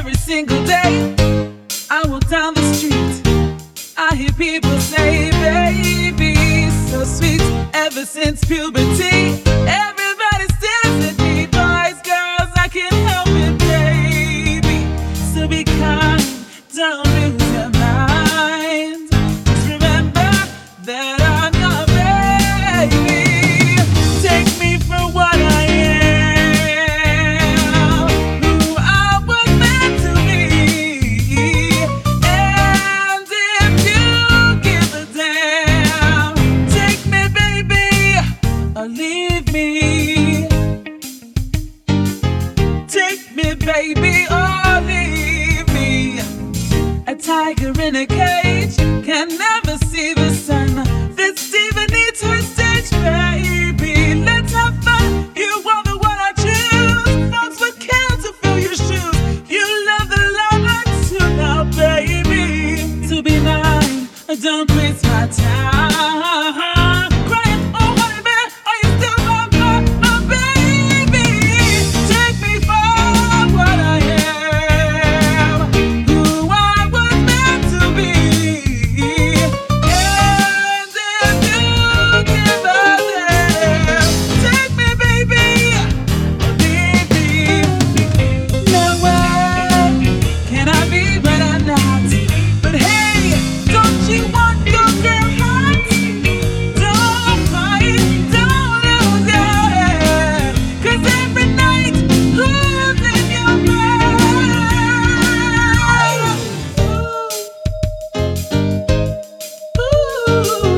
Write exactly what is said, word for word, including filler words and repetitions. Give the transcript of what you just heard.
every single day. I walk down the street, I hear people say, baby, so sweet. Ever since puberty, everybody stares at me. Boys, girls, I can't help it, baby. So be kind, don't lose your mind. Just remember that I'm your baby. Take me for what I am, who I was meant to be. And if you give a damn, take me, baby, or leave me. Take me, baby, or leave me. A tiger in a cage can never see the sun. This diva needs her stage, baby. Let's have fun. You are the one I choose. Folks would care to fill your shoes. You love the limelight too now, baby. To be mine, don't waste my time. Crying, oh honey bear, are you still my, my, my baby? Take me for what I am, who I was meant to be. And if you give a damn, take me, baby, or leave me. No way can I be what I'm not. But hey, don't you want your girl hot? Don't fight, don't lose your head. 'Cause every night, who's in your mind? Ooh, ooh.